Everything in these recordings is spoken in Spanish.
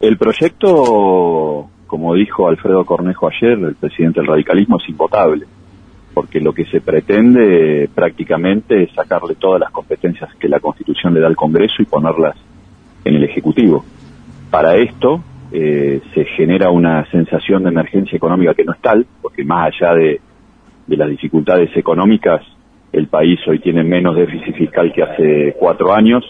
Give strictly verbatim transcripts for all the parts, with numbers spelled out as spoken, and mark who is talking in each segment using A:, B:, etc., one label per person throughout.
A: El proyecto, como dijo Alfredo Cornejo ayer, el presidente del radicalismo, es invotable, porque lo que se pretende prácticamente es sacarle todas las competencias que la Constitución le da al Congreso y ponerlas en el Ejecutivo. Para esto eh, se genera una sensación de emergencia económica que no es tal, porque más allá de, de las dificultades económicas, el país hoy tiene menos déficit fiscal que hace cuatro años,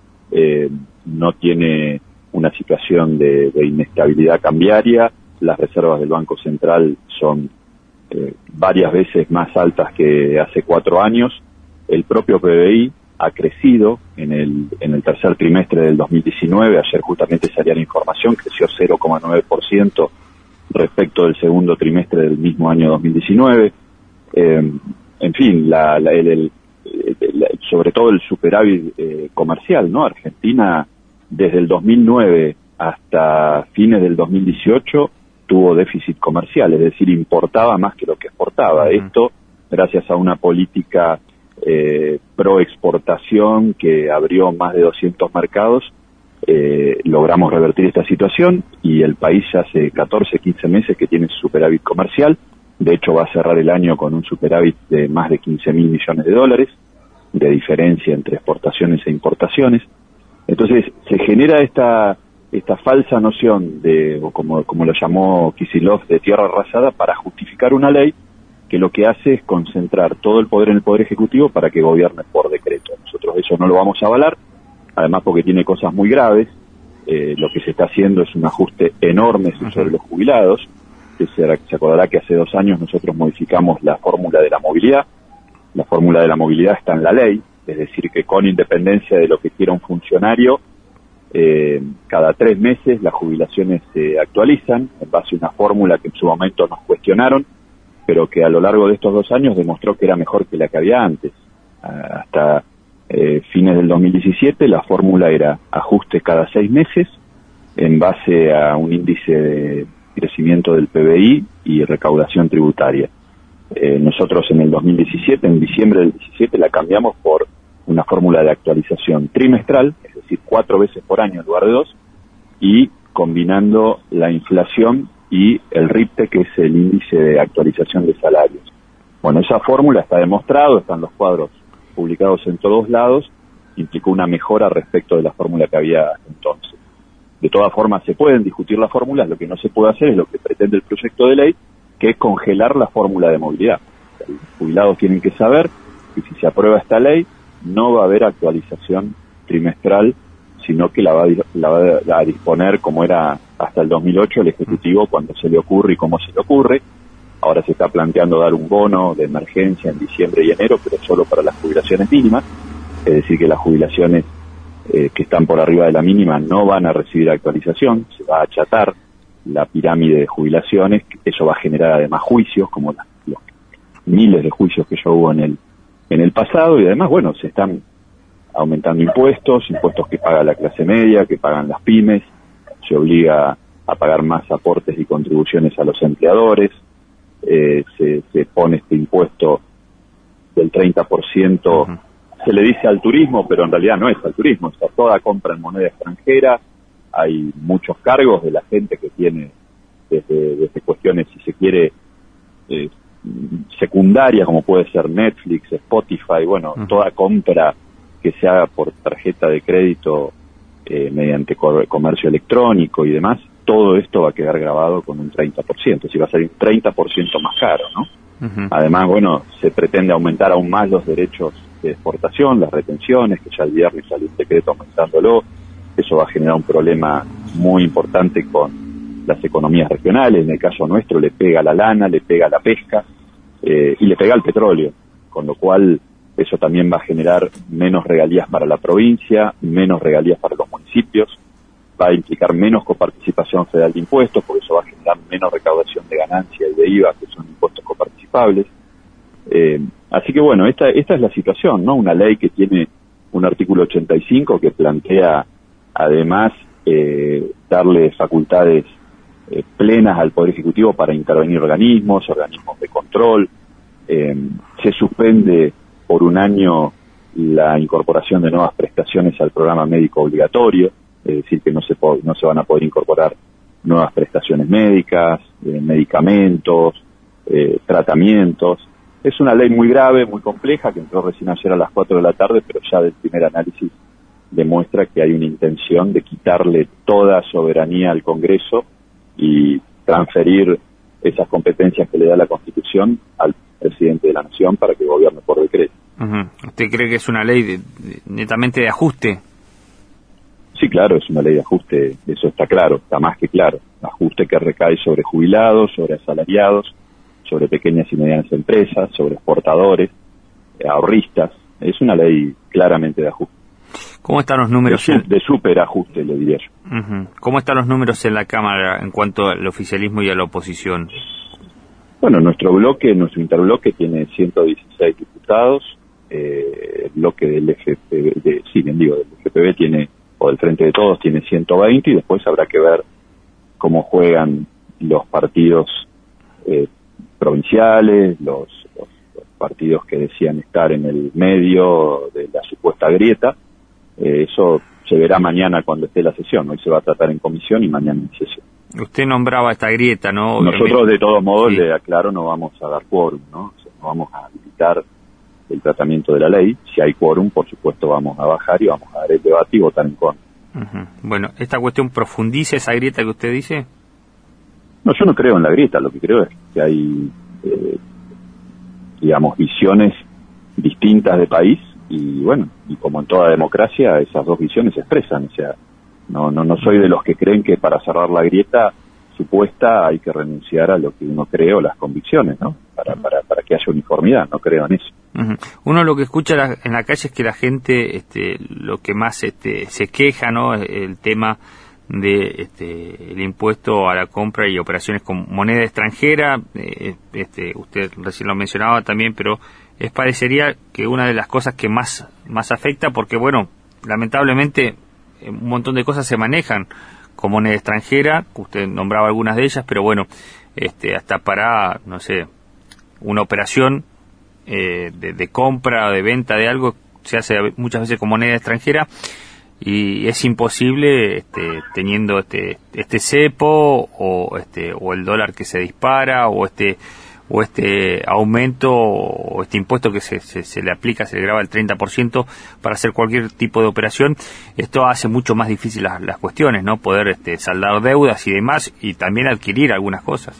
A: eh, no tiene una situación de, de inestabilidad cambiaria, las reservas del Banco Central son eh, varias veces más altas que hace cuatro años, el propio P B I ha crecido en el, en el tercer trimestre del dos mil diecinueve, ayer justamente salía la información, creció cero coma nueve por ciento respecto del segundo trimestre del mismo año dos mil diecinueve, eh, en fin, la, la, el, el, el, sobre todo el superávit eh, comercial, ¿no? Argentina desde el dos mil nueve hasta fines del dos mil dieciocho tuvo déficit comercial, es decir, importaba más que lo que exportaba. Uh-huh. Esto gracias a una política eh, pro exportación que abrió más de doscientos mercados, eh, logramos revertir esta situación y el país ya hace catorce, quince meses que tiene superávit comercial. De hecho, va a cerrar el año con un superávit de más de quince mil millones de dólares, de diferencia entre exportaciones e importaciones. Entonces, se genera esta esta falsa noción de, o como, como lo llamó Kicillof, de tierra arrasada, para justificar una ley que lo que hace es concentrar todo el poder en el Poder Ejecutivo para que gobierne por decreto. Nosotros eso no lo vamos a avalar, además porque tiene cosas muy graves. Eh, lo que se está haciendo es un ajuste enorme sobre los jubilados. Se, se acordará que hace dos años nosotros modificamos la fórmula de la movilidad. La fórmula de la movilidad está en la ley, es decir, que con independencia de lo que quiera un funcionario, eh, cada tres meses las jubilaciones se actualizan en base a una fórmula que en su momento nos cuestionaron, pero que a lo largo de estos dos años demostró que era mejor que la que había antes. Hasta eh, fines del dos mil diecisiete la fórmula era ajuste cada seis meses en base a un índice de crecimiento del P B I y recaudación tributaria. Eh, nosotros en el dos mil diecisiete, en diciembre del diecisiete, la cambiamos por una fórmula de actualización trimestral, es decir, cuatro veces por año en lugar de dos, y combinando la inflación y el RIPTE, que es el índice de actualización de salarios. Bueno, esa fórmula está demostrado, están los cuadros publicados en todos lados, implicó una mejora respecto de la fórmula que había entonces. De todas formas, se pueden discutir las fórmulas, lo que no se puede hacer es lo que pretende el proyecto de ley, que es congelar la fórmula de movilidad. Los jubilados tienen que saber que si se aprueba esta ley, no va a haber actualización trimestral, sino que la va, a, la va a disponer como era hasta el dos mil ocho el Ejecutivo, cuando se le ocurre y cómo se le ocurre. Ahora se está planteando dar un bono de emergencia en diciembre y enero, pero solo para las jubilaciones mínimas, es decir, que las jubilaciones eh, que están por arriba de la mínima no van a recibir actualización, se va a achatar la pirámide de jubilaciones, eso va a generar además juicios, como la, los miles de juicios que ya hubo en el en el pasado, y además, bueno, se están aumentando impuestos, impuestos que paga la clase media, que pagan las pymes, se obliga a pagar más aportes y contribuciones a los empleadores, eh, se, se pone este impuesto del treinta por ciento, uh-huh. Se le dice al turismo, pero en realidad no es al turismo, está toda compra en moneda extranjera, hay muchos cargos de la gente que tiene desde, desde cuestiones, si se quiere, eh, secundarias, como puede ser Netflix, Spotify, bueno, uh-huh. Toda compra que se haga por tarjeta de crédito eh, mediante co- comercio electrónico y demás, todo esto va a quedar grabado con un treinta por ciento, si va a ser un treinta por ciento más caro, ¿no? Uh-huh. Además, bueno, se pretende aumentar aún más los derechos de exportación, las retenciones, que ya el viernes salió un decreto aumentándolo. Eso va a generar un problema muy importante con las economías regionales. En el caso nuestro le pega la lana, le pega la pesca eh, y le pega el petróleo, con lo cual eso también va a generar menos regalías para la provincia, menos regalías para los municipios, va a implicar menos coparticipación federal de impuestos, porque eso va a generar menos recaudación de ganancia y de I V A, que son impuestos coparticipables. Eh, así que bueno, esta, esta es la situación, ¿no? Una ley que tiene un artículo ochenta y cinco que plantea además eh, darle facultades eh, plenas al Poder Ejecutivo para intervenir organismos, organismos de control. Eh, se suspende por un año la incorporación de nuevas prestaciones al programa médico obligatorio. es decir, que no se, po- no se van a poder incorporar nuevas prestaciones médicas, eh, medicamentos, eh, tratamientos. Es una ley muy grave, muy compleja, que entró recién ayer a las cuatro de la tarde, pero ya del primer análisis demuestra que hay una intención de quitarle toda soberanía al Congreso y transferir esas competencias que le da la Constitución al presidente de la Nación para que gobierne por decreto.
B: Uh-huh. ¿Usted cree que es una ley de, de, netamente de ajuste?
A: Sí, claro, es una ley de ajuste, eso está claro, está más que claro. Ajuste que recae sobre jubilados, sobre asalariados, sobre pequeñas y medianas empresas, sobre exportadores, eh, ahorristas. Es una ley claramente de ajuste.
B: ¿Cómo están los números?
A: De, su, de superajuste, le diría yo.
B: Uh-huh. ¿Cómo están los números en la Cámara en cuanto al oficialismo y a la oposición?
A: Bueno, nuestro bloque, nuestro interbloque tiene ciento dieciséis diputados, eh, el bloque del F P V, de, sí, bien digo, del F P V tiene, o del Frente de Todos tiene ciento veinte, y después habrá que ver cómo juegan los partidos eh, provinciales, los, los, los partidos que decían estar en el medio de la supuesta grieta. Eh, eso se verá mañana cuando esté la sesión. Hoy se va a tratar en comisión y mañana en sesión.
B: Usted nombraba esta grieta, ¿no?
A: Nosotros, de todos modos,
B: sí.
A: le aclaro, no vamos a dar quórum, ¿no? O sea, no vamos a habilitar el tratamiento de la ley. Si hay quórum, por supuesto, vamos a bajar y vamos a dar el debate y votar en contra.
B: Uh-huh. Bueno, ¿esta cuestión profundiza esa grieta que usted dice?
A: No, yo no creo en la grieta. Lo que creo es que hay, eh, digamos, visiones distintas de país. Y bueno, y como en toda democracia, esas dos visiones se expresan. O sea, no, no, no soy de los que creen que para cerrar la grieta supuesta hay que renunciar a lo que uno cree o las convicciones, ¿no? Para, para, para que haya uniformidad, no creo en eso.
B: Uh-huh. Uno lo que escucha la, en la calle es que la gente, este, lo que más este, se queja, ¿no? El tema de este, el impuesto a la compra y operaciones con moneda extranjera. Eh, este, usted recién lo mencionaba también, pero es parecería que una de las cosas que más más afecta, porque bueno, lamentablemente un montón de cosas se manejan con moneda extranjera, usted nombraba algunas de ellas, pero bueno, este hasta para, no sé, una operación eh, de, de compra o de venta de algo se hace muchas veces con moneda extranjera y es imposible este, teniendo este este cepo o este o el dólar que se dispara o este o este aumento o este impuesto que se, se, se le aplica, se le graba el treinta por ciento para hacer cualquier tipo de operación. Esto hace mucho más difícil las, las cuestiones, ¿no? Poder este, saldar deudas y demás, y también adquirir algunas cosas.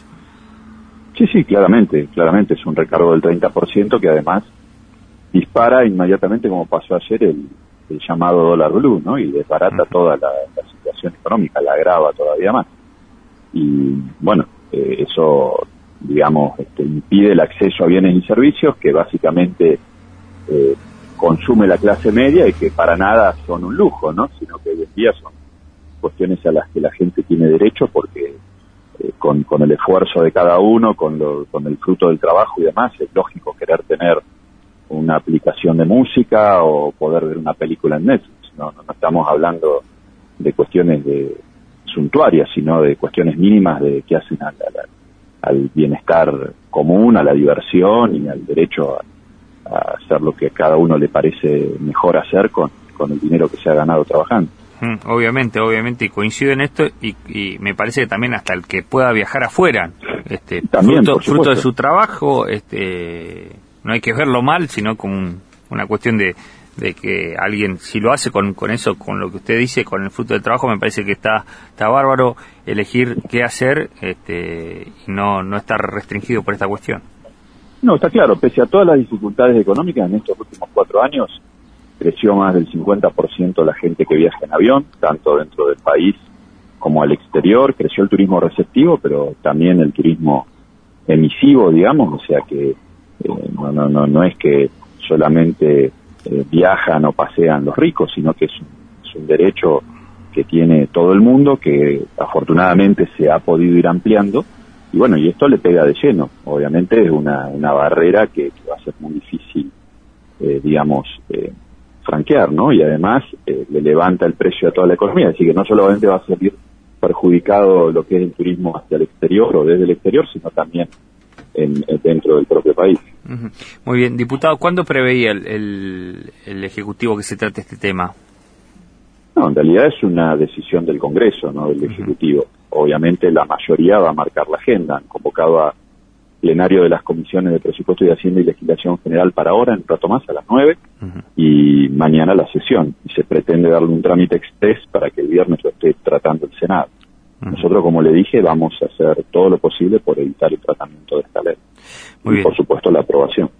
A: Sí, sí, claramente, claramente es un recargo del treinta por ciento que además dispara inmediatamente, como pasó ayer, el, el llamado dólar blue, ¿no? Y desbarata uh-huh. toda la, la situación económica, la agrava todavía más. Y bueno, eh, eso... digamos, este, impide el acceso a bienes y servicios que básicamente eh, consume la clase media y que para nada son un lujo, ¿no? Sino que hoy en día son cuestiones a las que la gente tiene derecho porque eh, con, con el esfuerzo de cada uno, con, lo, con el fruto del trabajo y demás, es lógico querer tener una aplicación de música o poder ver una película en Netflix, ¿no? No, no estamos hablando de cuestiones de suntuarias, sino de cuestiones mínimas de que hacen a la, la al bienestar común, a la diversión y al derecho a, a hacer lo que a cada uno le parece mejor hacer con, con el dinero que se ha ganado trabajando.
B: Mm, obviamente, obviamente, y coincido en esto, y, y me parece que también hasta el que pueda viajar afuera, este,
A: también,
B: fruto, fruto de su trabajo, este, no hay que verlo mal, sino como un, una cuestión de de que alguien, si lo hace con, con eso, con lo que usted dice, con el fruto del trabajo, me parece que está está bárbaro elegir qué hacer este, y no, no estar restringido por esta cuestión.
A: No, está claro, pese a todas las dificultades económicas, en estos últimos cuatro años creció más del cincuenta por ciento la gente que viaja en avión, tanto dentro del país como al exterior. Creció el turismo receptivo, pero también el turismo emisivo, digamos, o sea que eh, no, no, no, no es que solamente Eh, viajan o pasean los ricos, sino que es un, es un derecho que tiene todo el mundo, que afortunadamente se ha podido ir ampliando, y bueno, y esto le pega de lleno. Obviamente es una, una barrera que, que va a ser muy difícil, eh, digamos, eh, franquear, ¿no? Y además eh, le levanta el precio a toda la economía, así que no solamente va a salir perjudicado lo que es el turismo hacia el exterior o desde el exterior, sino también En, dentro del propio país.
B: Uh-huh. Muy bien, diputado, ¿cuándo preveía el, el, el Ejecutivo que se trate este tema?
A: No, en realidad es una decisión del Congreso, no del Ejecutivo. Uh-huh. Obviamente la mayoría va a marcar la agenda. Han convocado a plenario de las comisiones de Presupuesto y de Hacienda y Legislación General para ahora, en un rato más, a las nueve, uh-huh. y mañana la sesión. Y se pretende darle un trámite express para que el viernes lo esté tratando el Senado. Uh-huh. Nosotros, como le dije, vamos a hacer todo lo posible por evitar el tratamiento de esta ley. Muy y, bien. Por supuesto, la aprobación.